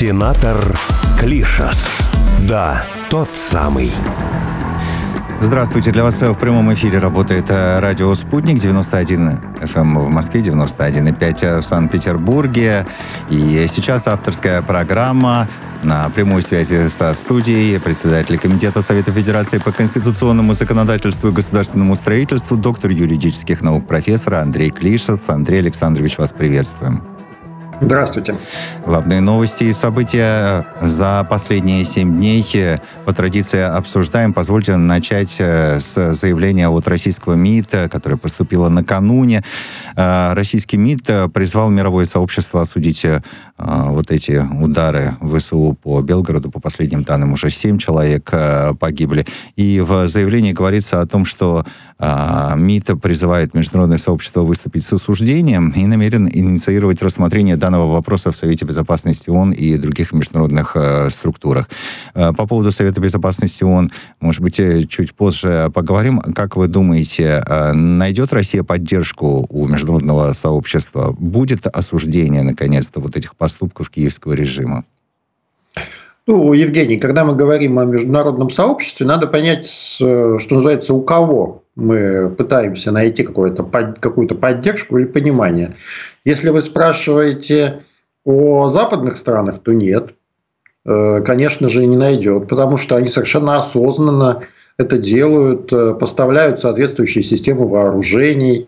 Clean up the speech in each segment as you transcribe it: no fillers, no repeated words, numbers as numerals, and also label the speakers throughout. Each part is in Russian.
Speaker 1: Сенатор Клишас. Да, тот самый.
Speaker 2: Здравствуйте. Для вас в прямом эфире работает радио «Спутник», 91 FM в Москве, 91,5 в Санкт-Петербурге. И сейчас авторская программа на прямой связи со студией председатель Комитета Совета Федерации по конституционному законодательству и государственному строительству, доктор юридических наук, профессор Андрей Клишас. Андрей Александрович, вас приветствуем.
Speaker 3: Здравствуйте.
Speaker 2: Главные новости и события за последние 7 дней по традиции обсуждаем. Позвольте начать с заявления от российского МИД, которое поступило накануне. Российский МИД призвал мировое сообщество осудить вот эти удары ВСУ по Белгороду. По последним данным, уже 7 человек погибли. И в заявлении говорится о том, что МИД призывает международное сообщество выступить с осуждением и намерен инициировать рассмотрение данного вопроса в Совете Безопасности ООН и других международных структурах. По поводу Совета Безопасности ООН, может быть, чуть позже поговорим. Как вы думаете, найдет Россия поддержку у международного сообщества? Будет осуждение, наконец-то, вот этих поступков киевского режима?
Speaker 3: Ну, Евгений, когда мы говорим о международном сообществе, надо понять, что называется, у кого мы пытаемся найти какую-то поддержку или понимание. Если вы спрашиваете о западных странах, то нет, конечно же, не найдет, потому что они совершенно осознанно это делают, поставляют соответствующие системы вооружений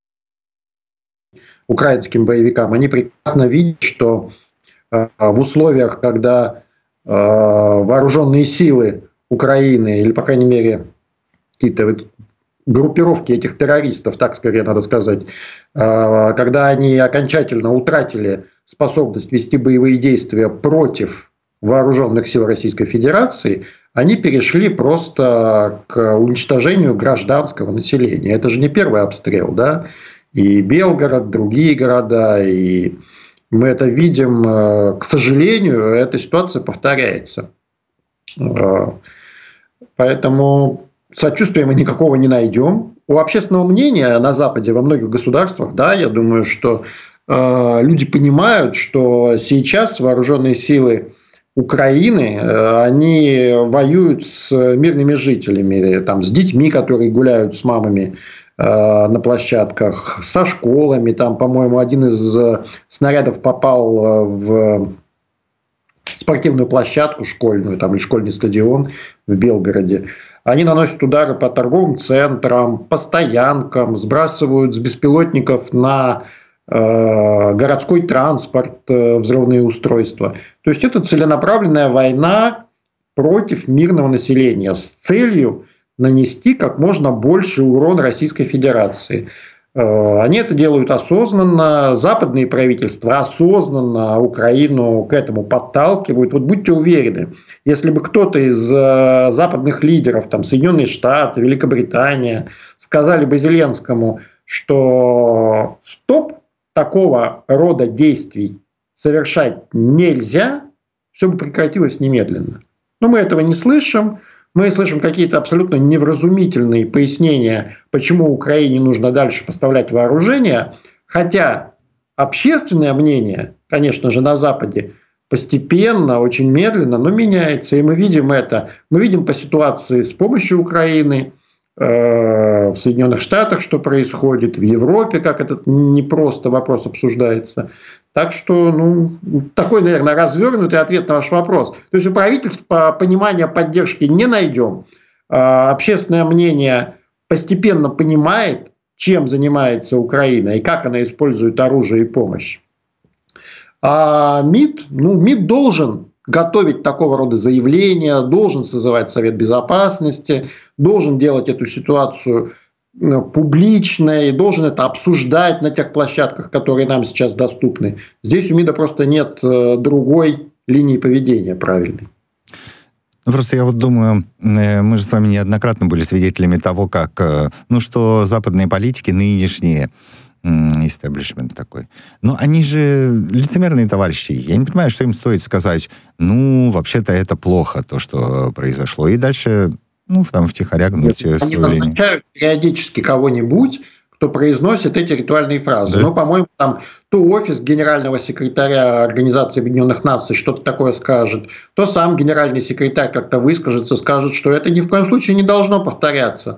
Speaker 3: украинским боевикам. Они прекрасно видят, что в условиях, когда вооруженные силы Украины, или, по крайней мере, какие-то группировки этих террористов, так скорее надо сказать, когда они окончательно утратили способность вести боевые действия против вооруженных сил Российской Федерации, они перешли просто к уничтожению гражданского населения. Это же не первый обстрел, да? И Белгород, другие города, и мы это видим, к сожалению, эта ситуация повторяется. Поэтому сочувствия мы никакого не найдем. У общественного мнения на Западе, во многих государствах, да, я думаю, что люди понимают, что сейчас вооруженные силы Украины, они воюют с мирными жителями, там, с детьми, которые гуляют с мамами на площадках, со школами. Там, по-моему, один из снарядов попал в спортивную площадку школьную, там, или школьный стадион в Белгороде. Они наносят удары по торговым центрам, по стоянкам, сбрасывают с беспилотников на городской транспорт взрывные устройства. То есть это целенаправленная война против мирного населения с целью нанести как можно больше урон Российской Федерации. Они это делают осознанно, западные правительства осознанно Украину к этому подталкивают. Вот будьте уверены, если бы кто-то из западных лидеров, там, Соединенные Штаты, Великобритания, сказали бы Зеленскому, что стоп, такого рода действий совершать нельзя, все бы прекратилось немедленно. Но мы этого не слышим. Мы слышим какие-то абсолютно невразумительные пояснения, почему Украине нужно дальше поставлять вооружение, хотя общественное мнение, конечно же, на Западе постепенно, очень медленно, но меняется. И мы видим это. Мы видим по ситуации с помощью Украины, в Соединенных Штатах, что происходит, в Европе, как этот непросто вопрос обсуждается. Так что, такой, наверное, развернутый ответ на ваш вопрос. То есть у правительства понимания поддержки не найдем. Общественное мнение постепенно понимает, чем занимается Украина и как она использует оружие и помощь. А МИД должен готовить такого рода заявления, должен созывать Совет Безопасности, должен делать эту ситуацию публичной, должен это обсуждать на тех площадках, которые нам сейчас доступны. Здесь у МИДа просто нет другой линии поведения правильной.
Speaker 2: Просто я вот думаю, мы же с вами неоднократно были свидетелями того, как, что западные политики нынешние, истеблишмент такой. Но они же лицемерные товарищи. Я не понимаю, что им стоит сказать, вообще-то это плохо, то, что произошло. И дальше, втихаря гнуть свою линию.
Speaker 3: Они назначают периодически кого-нибудь, кто кто произносит эти ритуальные фразы.
Speaker 2: Да.
Speaker 3: Ну, по-моему, там то офис генерального секретаря Организации Объединенных Наций что-то такое скажет, то сам генеральный секретарь как-то выскажется, скажет, что это ни в коем случае не должно повторяться.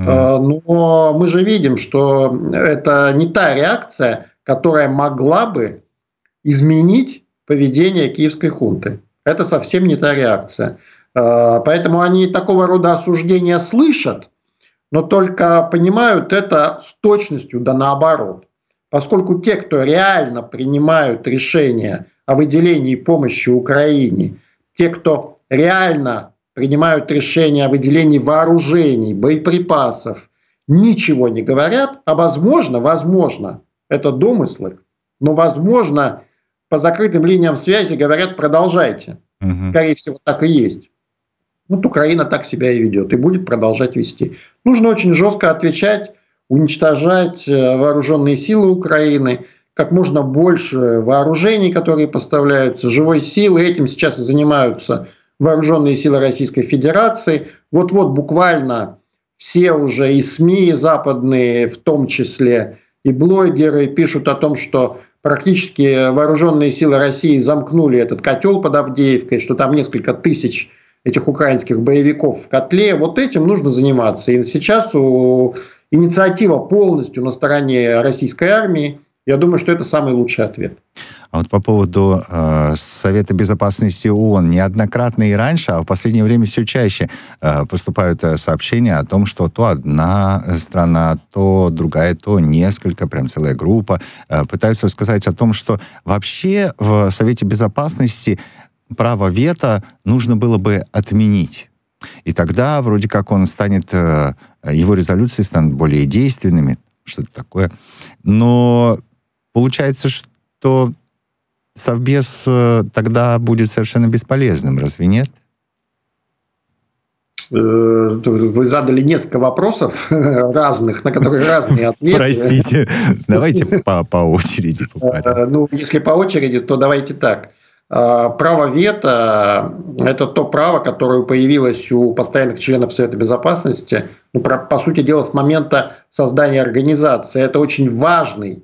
Speaker 3: Но мы же видим, что это не та реакция, которая могла бы изменить поведение киевской хунты. Это совсем не та реакция. Поэтому они такого рода осуждения слышат, но только понимают это с точностью да наоборот. Поскольку те, кто реально принимают решения о выделении помощи Украине, те, кто реально принимают решения о выделении вооружений, боеприпасов, ничего не говорят, а возможно, это домыслы, но возможно, по закрытым линиям связи говорят, продолжайте. Скорее всего, так и есть. Вот Украина так себя и ведет, и будет продолжать вести. Нужно очень жестко отвечать, уничтожать вооруженные силы Украины, как можно больше вооружений, которые поставляются, живой силы. Этим сейчас и занимаются вооруженные силы Российской Федерации. Вот-вот буквально все уже и СМИ западные, в том числе и блогеры, пишут о том, что практически вооруженные силы России замкнули этот котел под Авдеевкой, что там несколько тысяч этих украинских боевиков в котле. Вот этим нужно заниматься. И сейчас инициатива полностью на стороне российской армии. Я думаю, что это самый лучший ответ.
Speaker 2: А вот по поводу Совета Безопасности ООН. Неоднократно и раньше, а в последнее время все чаще поступают сообщения о том, что то одна страна, то другая, то несколько, прям целая группа, пытаются сказать о том, что вообще в Совете Безопасности право вето нужно было бы отменить. И тогда вроде как он станет, его резолюции станут более действенными, что-то такое. Но получается, что Совбез тогда будет совершенно бесполезным, разве нет?
Speaker 3: Вы задали несколько вопросов разных, на которые разные ответы.
Speaker 2: Простите, давайте по очереди.
Speaker 3: Ну, если по очереди, то давайте так. Право вето – это то право, которое появилось у постоянных членов Совета Безопасности, ну, по сути дела, с момента создания организации. Это очень важный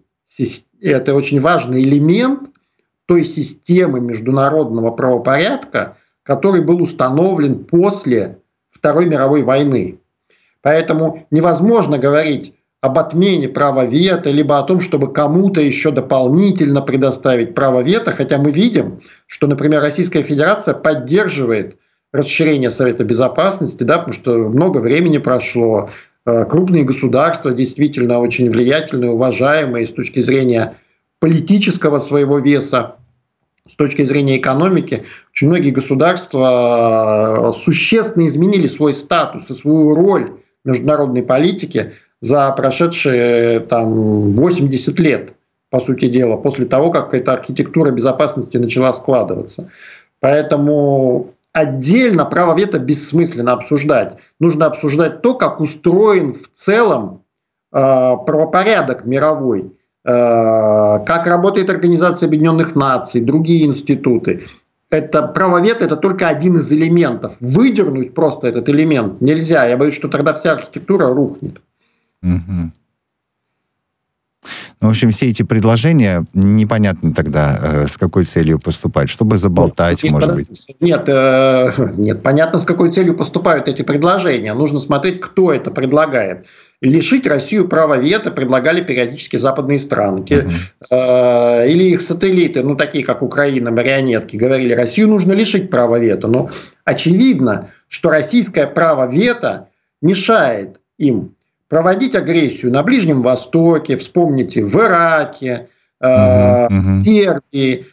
Speaker 3: элемент той системы международного правопорядка, который был установлен после Второй мировой войны. Поэтому невозможно говорить об отмене права вето, либо о том, чтобы кому-то еще дополнительно предоставить право вето, хотя мы видим, что, например, Российская Федерация поддерживает расширение Совета Безопасности, да, потому что много времени прошло, крупные государства, действительно очень влиятельные, уважаемые с точки зрения политического своего веса, с точки зрения экономики, очень многие государства существенно изменили свой статус и свою роль в международной политике за прошедшие 80 лет, по сути дела, после того, как эта архитектура безопасности начала складываться. Поэтому отдельно право вето бессмысленно обсуждать. Нужно обсуждать то, как устроен в целом правопорядок мировой, как работает Организация Объединенных Наций, другие институты. Это право вето – это только один из элементов. Выдернуть просто этот элемент нельзя. Я боюсь, что тогда вся архитектура рухнет.
Speaker 2: Угу. Ну, в общем, все эти предложения, непонятно тогда, с какой целью поступать, чтобы заболтать, может быть.
Speaker 3: Нет, понятно, с какой целью поступают эти предложения. Нужно смотреть, кто это предлагает. Лишить Россию права вето предлагали периодически западные страны. Или их сателлиты, ну, такие как Украина, марионетки, говорили, Россию нужно лишить права вето. Но очевидно, что российское право вето мешает им проводить агрессию на Ближнем Востоке, вспомните, в Ираке, в Сербии.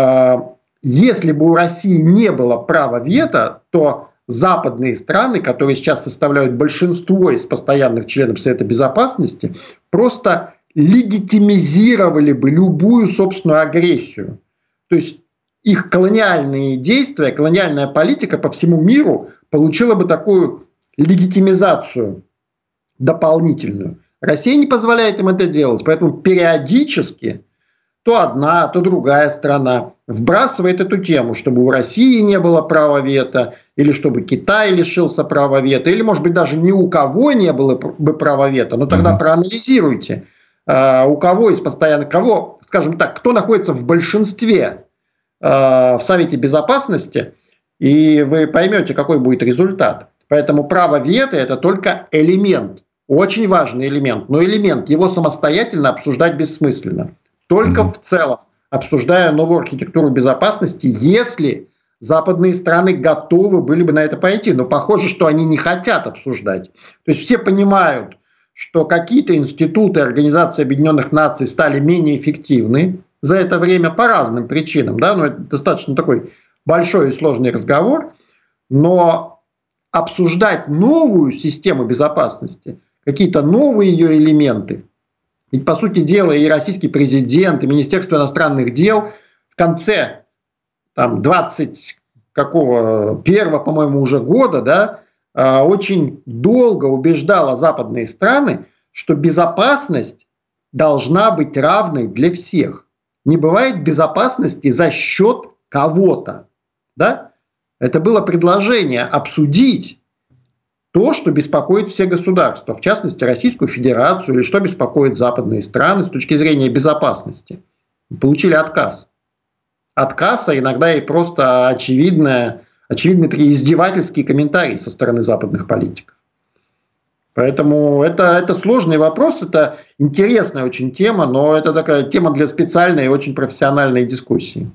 Speaker 3: Если бы у России не было права вето, то западные страны, которые сейчас составляют большинство из постоянных членов Совета Безопасности, просто легитимизировали бы любую собственную агрессию. То есть их колониальные действия, колониальная политика по всему миру получила бы такую легитимизацию дополнительную. Россия не позволяет им это делать, поэтому периодически то одна, то другая страна вбрасывает эту тему, чтобы у России не было права вето, или чтобы Китай лишился права вето, или, может быть, даже ни у кого не было бы права вето, но тогда проанализируйте, у кого из постоянных, кого, скажем так, кто находится в большинстве в Совете Безопасности, и вы поймете, какой будет результат. Поэтому право вето – это только элемент, очень важный элемент, но элемент, его самостоятельно обсуждать бессмысленно. Только в целом, обсуждая новую архитектуру безопасности, если западные страны готовы были бы на это пойти. Но похоже, что они не хотят обсуждать. То есть все понимают, что какие-то институты Организации Объединенных Наций стали менее эффективны за это время по разным причинам. Да? Но это достаточно такой большой и сложный разговор. Но обсуждать новую систему безопасности, какие-то новые ее элементы, ведь, по сути дела, и российский президент, и Министерство иностранных дел в конце 21-го, по-моему, уже года, да, очень долго убеждало западные страны, что безопасность должна быть равной для всех. Не бывает безопасности за счет кого-то. Да? Это было предложение обсудить то, что беспокоит все государства, в частности Российскую Федерацию, или что беспокоит западные страны с точки зрения безопасности. Получили отказ. Отказ, а иногда и просто очевидные такие издевательские комментарии со стороны западных политиков. Поэтому это сложный вопрос, это интересная очень тема, но это такая тема для специальной и очень профессиональной дискуссии.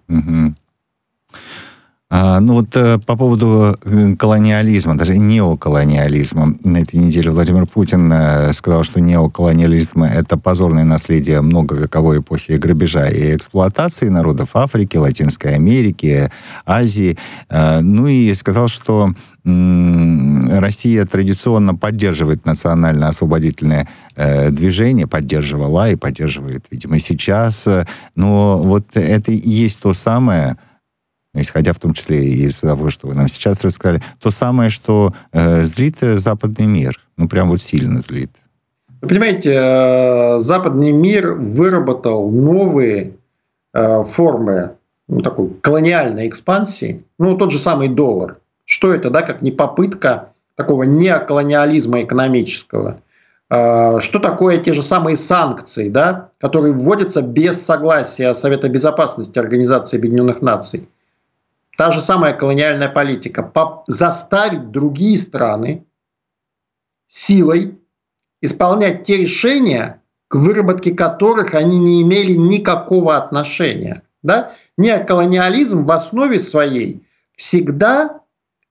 Speaker 2: По поводу колониализма, даже неоколониализма. На этой неделе Владимир Путин сказал, что неоколониализм – это позорное наследие многовековой эпохи грабежа и эксплуатации народов Африки, Латинской Америки, Азии. И сказал, что Россия традиционно поддерживает национально-освободительное движение, поддерживала и поддерживает, видимо, сейчас. Но вот это и есть то самое, исходя в том числе из того, что вы нам сейчас рассказали, то самое, что злит западный мир. Прям вот сильно злит.
Speaker 3: Вы понимаете, западный мир выработал новые формы такой колониальной экспансии. Тот же самый доллар. Что это, да, как не попытка такого неоколониализма экономического? Что такое те же самые санкции, да, которые вводятся без согласия Совета Безопасности Организации Объединенных Наций? Та же самая колониальная политика. Заставить другие страны силой исполнять те решения, к выработке которых они не имели никакого отношения. Да? Неоколониализм в основе своей всегда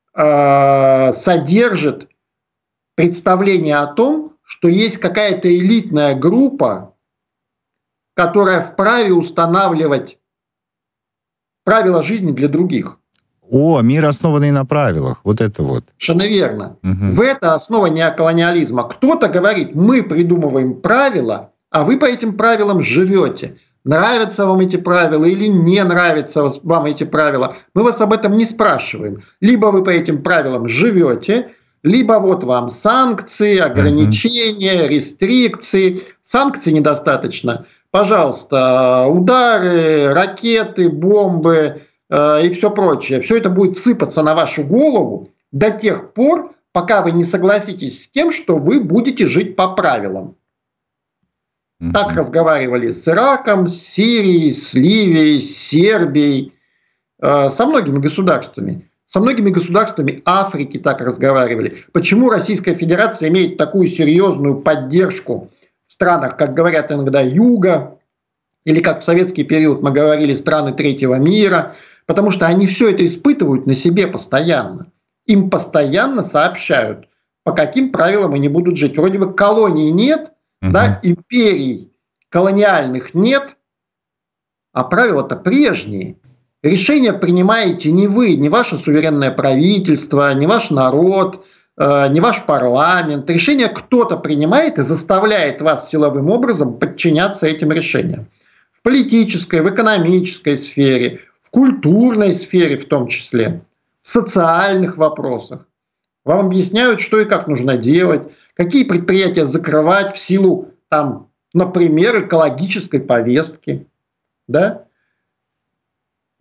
Speaker 3: содержит представление о том, что есть какая-то элитная группа, которая вправе устанавливать правила жизни для других.
Speaker 2: Мир, основанный на правилах. Вот это вот.
Speaker 3: Совершенно верно. В это основа неоколониализма. Кто-то говорит, мы придумываем правила, а вы по этим правилам живете. Нравятся вам эти правила или не нравятся вам эти правила, мы вас об этом не спрашиваем. Либо вы по этим правилам живете, либо вот вам санкции, ограничения, рестрикции. Санкций недостаточно. Пожалуйста, удары, ракеты, бомбы и все прочее. Все это будет сыпаться на вашу голову до тех пор, пока вы не согласитесь с тем, что вы будете жить по правилам. Так разговаривали с Ираком, с Сирией, с Ливией, с Сербией, со многими государствами. Со многими государствами Африки так разговаривали. Почему Российская Федерация имеет такую серьезную поддержку в странах, как говорят иногда, Юга, или как в советский период мы говорили, страны третьего мира? Потому что они все это испытывают на себе постоянно. Им постоянно сообщают, по каким правилам они будут жить. Вроде бы колоний нет, да, империй колониальных нет, а правила-то прежние. Решения принимаете не вы, не ваше суверенное правительство, не ваш народ, не ваш парламент. Решение кто-то принимает и заставляет вас силовым образом подчиняться этим решениям. В политической, в экономической сфере, в культурной сфере в том числе, в социальных вопросах. Вам объясняют, что и как нужно делать, какие предприятия закрывать в силу, например, экологической повестки. Да?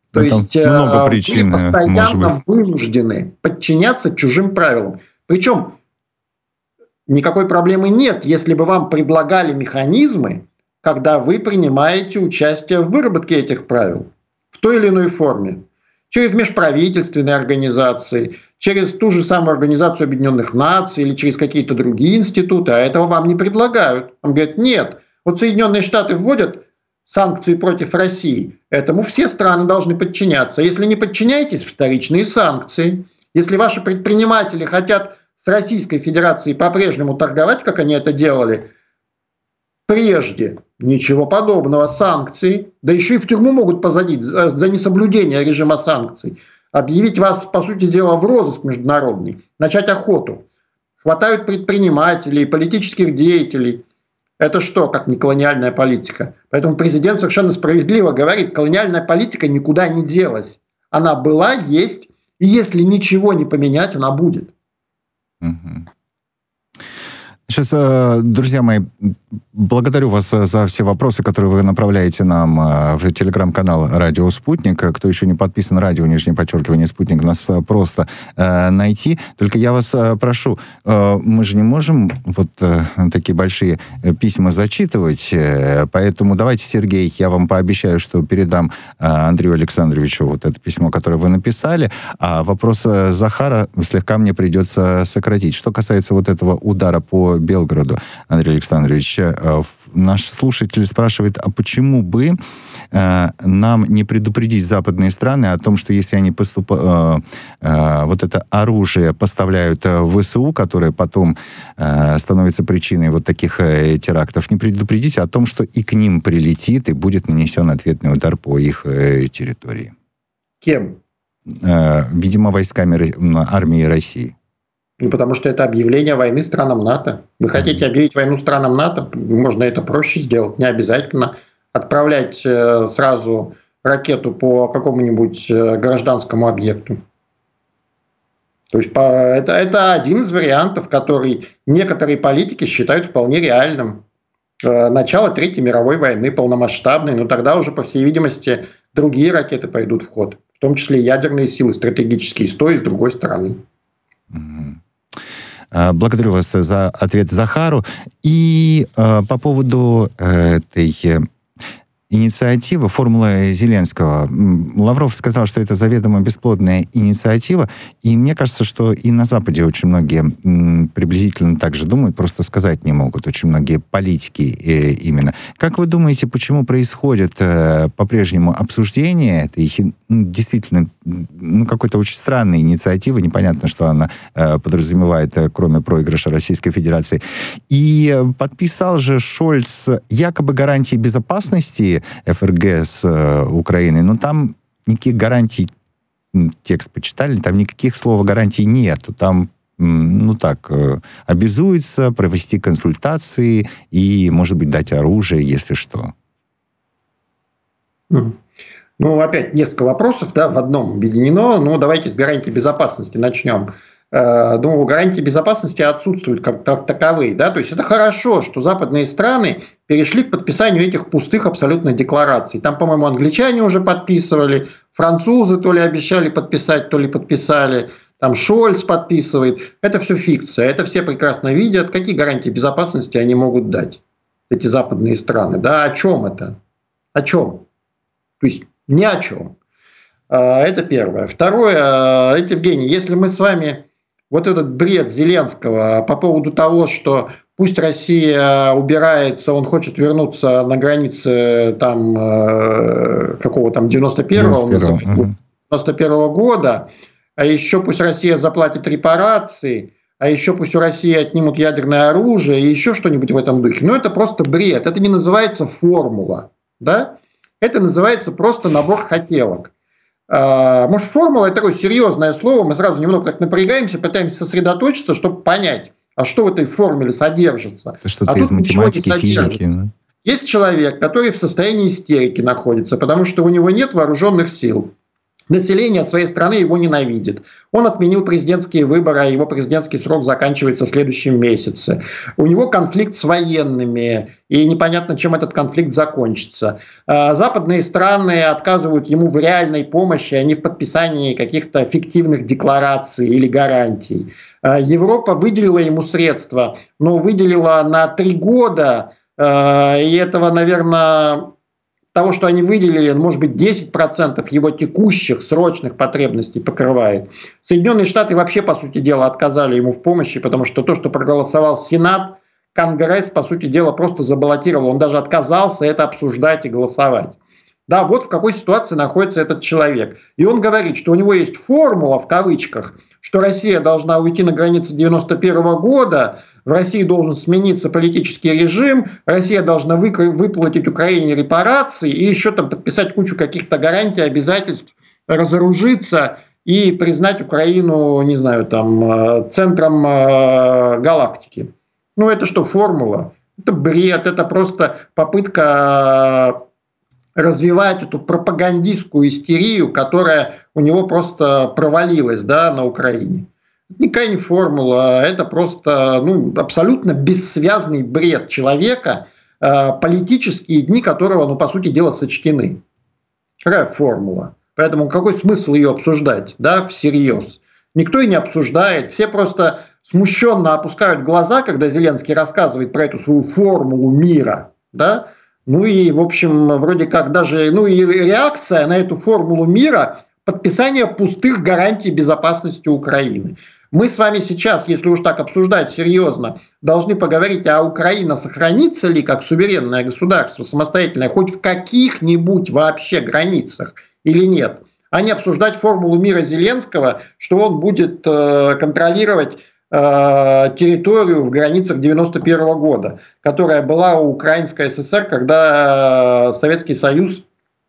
Speaker 3: То есть
Speaker 2: много причин,
Speaker 3: вы постоянно вынуждены подчиняться чужим правилам. Причем никакой проблемы нет, если бы вам предлагали механизмы, когда вы принимаете участие в выработке этих правил в той или иной форме. Через межправительственные организации, через ту же самую Организацию Объединенных Наций или через какие-то другие институты, а этого вам не предлагают. Вам говорят, нет, вот Соединенные Штаты вводят санкции против России, этому все страны должны подчиняться. Если не подчиняетесь, вторичные санкции. Если ваши предприниматели хотят с Российской Федерацией по-прежнему торговать, как они это делали прежде, ничего подобного, санкции, да еще и в тюрьму могут посадить за несоблюдение режима санкций, объявить вас, по сути дела, в розыск международный, начать охоту. Хватают предпринимателей, политических деятелей. Это что, как не колониальная политика? Поэтому президент совершенно справедливо говорит, колониальная политика никуда не делась. Она была, есть, и если ничего не поменять, она будет.
Speaker 2: Сейчас, друзья мои, благодарю вас за все вопросы, которые вы направляете нам в телеграм-канал «Радио Спутник». Кто еще не подписан, радио, _, Спутник, нас просто найти. Только я вас прошу, мы же не можем вот такие большие письма зачитывать, поэтому давайте, Сергей, я вам пообещаю, что передам Андрею Александровичу вот это письмо, которое вы написали, а вопрос Захара слегка мне придется сократить. Что касается вот этого удара по Белгороду, Андрей Александрович, наш слушатель спрашивает, а почему бы нам не предупредить западные страны о том, что если они вот это оружие поставляют в ВСУ, которое потом становится причиной вот таких терактов, не предупредить о том, что и к ним прилетит и будет нанесен ответный удар по их территории?
Speaker 3: Кем?
Speaker 2: Видимо, войсками армии России.
Speaker 3: Ну, потому что это объявление войны странам НАТО. Вы хотите объявить войну странам НАТО? Можно это проще сделать. Не обязательно отправлять сразу ракету по какому-нибудь гражданскому объекту. То есть это один из вариантов, который некоторые политики считают вполне реальным. Начало Третьей мировой войны полномасштабной, но тогда уже, по всей видимости, другие ракеты пойдут в ход. В том числе ядерные силы стратегические с той и с другой стороны.
Speaker 2: Благодарю вас за ответ Захару. И по поводу этой инициативы «Формула Зеленского». Лавров сказал, что это заведомо бесплодная инициатива, и мне кажется, что и на Западе очень многие приблизительно так же думают, просто сказать не могут, очень многие политики именно. Как вы думаете, почему происходит по-прежнему обсуждение этой действительно какой-то очень странной инициативы, непонятно, что она подразумевает, кроме проигрыша Российской Федерации. И подписал же Шольц якобы гарантии безопасности ФРГ с Украиной, но там никаких гарантий, текст почитали, там никаких слов гарантий нет. Там, обязуется провести консультации и, может быть, дать оружие, если что.
Speaker 3: Опять несколько вопросов, в одном объединено. Давайте с гарантии безопасности начнем. Гарантии безопасности отсутствуют как таковые. То есть это хорошо, что западные страны перешли к подписанию этих пустых абсолютно деклараций. Там, по-моему, англичане уже подписывали, французы то ли обещали подписать, то ли подписали, там Шольц подписывает. Это все фикция, это все прекрасно видят. Какие гарантии безопасности они могут дать, эти западные страны? О чем это? О чем? То есть ни о чем. Это первое. Второе, Евгений, если мы с вами вот этот бред Зеленского по поводу того, что пусть Россия убирается, он хочет вернуться на границе какого 91-го года, а еще пусть Россия заплатит репарации, а еще пусть у России отнимут ядерное оружие и еще что-нибудь в этом духе. Это просто бред. Это не называется формула. Это называется просто набор хотелок. Может, формула – это такое серьезное слово, мы сразу немного так напрягаемся, пытаемся сосредоточиться, чтобы понять, а что в этой формуле содержится.
Speaker 2: Это что-то из математики, физики.
Speaker 3: Есть человек, который в состоянии истерики находится, потому что у него нет вооруженных сил. Население своей страны его ненавидит. Он отменил президентские выборы, а его президентский срок заканчивается в следующем месяце. У него конфликт с военными, и непонятно, чем этот конфликт закончится. Западные страны отказывают ему в реальной помощи, а не в подписании каких-то фиктивных деклараций или гарантий. Европа выделила ему средства, но выделила на 3 года, и этого, наверное... того, что они выделили, может быть, 10% его текущих срочных потребностей покрывает. Соединенные Штаты вообще, по сути дела, отказали ему в помощи, потому что то, что проголосовал Сенат, Конгресс, по сути дела, просто забаллотировал. Он даже отказался это обсуждать и голосовать. Да, вот в какой ситуации находится этот человек. И он говорит, что у него есть формула, в кавычках, что Россия должна уйти на границе 1991 года, в России должен смениться политический режим, Россия должна выплатить Украине репарации и еще там подписать кучу каких-то гарантий, обязательств, разоружиться и признать Украину, не знаю, там, центром галактики. Ну, это что, формула? Это бред, это просто попытка развивать эту пропагандистскую истерию, которая у него просто провалилась, да, на Украине. Это никакая не формула, это просто абсолютно бессвязный бред человека, политические дни которого, по сути дела, сочтены. Какая формула? Поэтому какой смысл ее обсуждать, да, всерьез? Никто и не обсуждает, все просто смущенно опускают глаза, когда Зеленский рассказывает про эту свою формулу мира, да. Ну и, в общем, вроде как даже, и реакция на эту формулу мира – подписание пустых гарантий безопасности Украины. Мы с вами сейчас, если уж так обсуждать серьезно, должны поговорить, а Украина сохранится ли как суверенное государство, самостоятельное, хоть в каких-нибудь вообще границах или нет, а не обсуждать формулу мира Зеленского, что он будет контролировать территорию в границах 1991 года, которая была у Украинской ССР, когда Советский Союз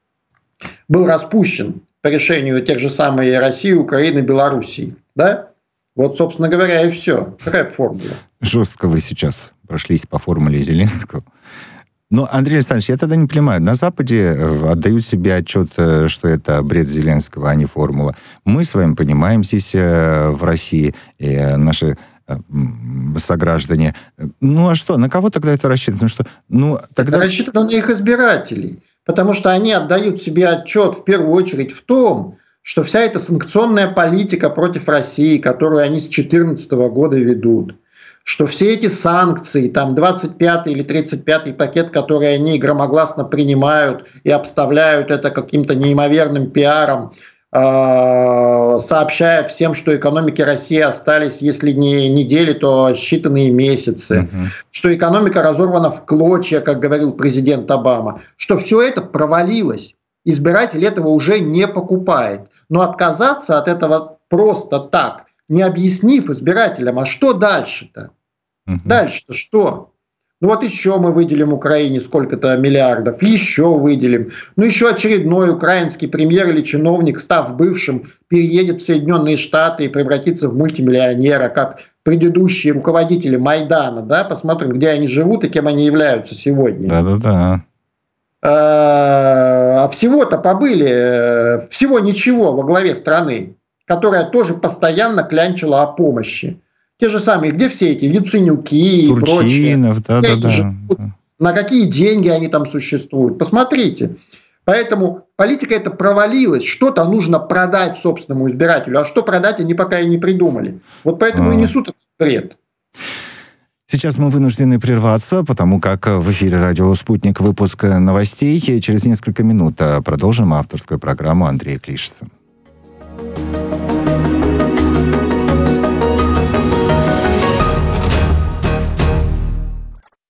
Speaker 3: был распущен по решению тех же самой России, Украины, Белоруссии. Да? Вот, собственно говоря, и все. Какая формула?
Speaker 2: Жестко вы сейчас прошлись по формуле Зеленского. Но, Андрей Александрович, я тогда не понимаю. На Западе отдают себе отчет, что это бред Зеленского, а не формула. Мы с вами понимаем здесь, в России, и наши сограждане. Ну, а что? На кого тогда это рассчитано?
Speaker 3: Это рассчитано на их избирателей. Потому что они отдают себе отчет, в первую очередь, в том, что вся эта санкционная политика против России, которую они с 2014 года ведут, что все эти санкции, там 25-й или 35-й пакет, которые они громогласно принимают и обставляют это каким-то неимоверным пиаром, сообщая всем, что экономике России остались, если не недели, то считанные месяцы, что экономика разорвана в клочья, как говорил президент Обама, что все это провалилось. Избиратель этого уже не покупает. Но отказаться от этого просто так, не объяснив избирателям, а что дальше-то? Дальше-то что? Вот еще мы выделим Украине сколько-то миллиардов, еще выделим. Еще очередной украинский премьер или чиновник, став бывшим, переедет в Соединенные Штаты и превратится в мультимиллионера, как предыдущие руководители Майдана. Да? Посмотрим, где они живут и кем они являются сегодня.
Speaker 2: Да-да-да.
Speaker 3: А всего-то побыли, всего ничего во главе страны, которая тоже постоянно клянчила о помощи. Те же самые, где все эти Яценюки и прочие. Да. На какие деньги они там существуют. Посмотрите. Поэтому политика эта провалилась. Что-то нужно продать собственному избирателю. А что продать, они пока и не придумали. Вот поэтому и несут этот бред.
Speaker 2: Сейчас мы вынуждены прерваться, потому как в эфире радио «Спутник» выпуск новостей. Через несколько минут продолжим авторскую программу Андрея Клишеса.